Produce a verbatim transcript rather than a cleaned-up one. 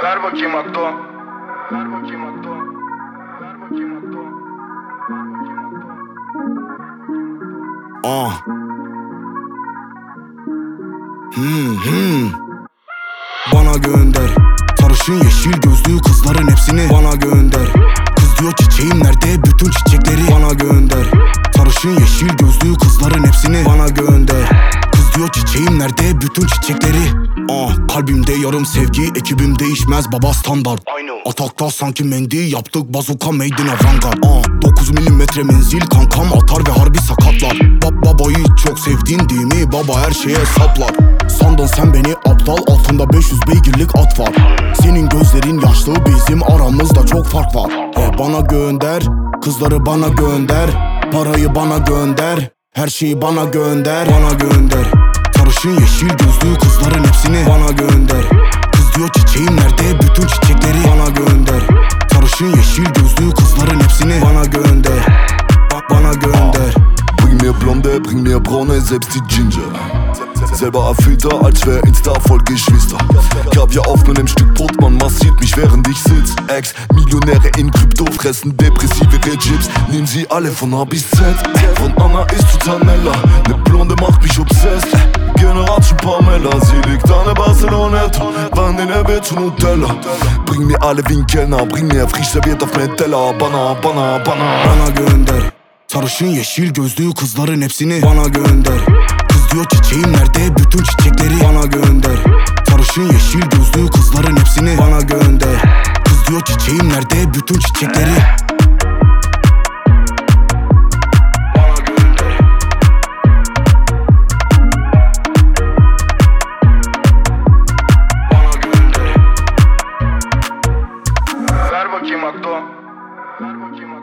Ver bakayım akto. Ver bakayım akto. Ver bakayım akto. Ah. Hmm hmm. Bana gönder sarışın yeşil gözlü kızların hepsini bana gönder. Kız diyor çiçeğim nerede bütün çiçekleri bana gönder. Sarışın yeşil gözlü kızların hepsini bana gönder. Kız diyor çiçeğim nerede bütün çiçekleri. Ah, kalbimde yarım sevgi, ekibim değişmez baba standart. Atakta sanki mendil yaptık, bazuka made in avantgard. Ah, dokuz milimetre menzil kankam atar ve harbi sakatlar. Bab babayı çok sevdin değil mi baba, her şeye saplar. Sandın sen beni aptal, altında beş yüz beygirlik at var. Senin gözlerin yaşlı, bizim aramızda çok fark var. E bana gönder, kızları bana gönder. Parayı bana gönder, her şeyi bana gönder. Bana gönder sarışın yeşil gözlü kızların hepsini bana gönder. Kız diyor çiçeğim nerede bütün çiçekleri bana gönder. Sarışın yeşil gözlü kızların hepsini bana gönder. Ba bana gönder. Bring mir Blonde, bring mir Braune, selbst die Ginger. Selber erfüllter, als wär Insta voll Geschwister. Kaviar auf meinem Stück Brot, man massiert mich während ich sitz. Ex-Millionäre in Krypto fressen depressive Chips. Nehmen sie alle von A bis Z. Von Anna ist zu Tanella, ne Blonde macht mich obsessed. Generation Pamela, sie liegt an der Barceloneta. Wann in der Bett zu Nutella. Bring mir alle wie ein Kellner, bring mir frisch serviert auf mein Teller. Bana, bana, bana. Bana gönder sarışın yeşil gözlü kızların hepsini bana gönder. Kız diyor çiçeğim nerede bütün çiçekleri bana gönder. Sarışın yeşil gözlü kızların hepsini bana gönder. Kız diyor çiçeğim nerede bütün çiçekleri. Bana gönder. Bana gönder. Ver bakayım akto. Ver bakayım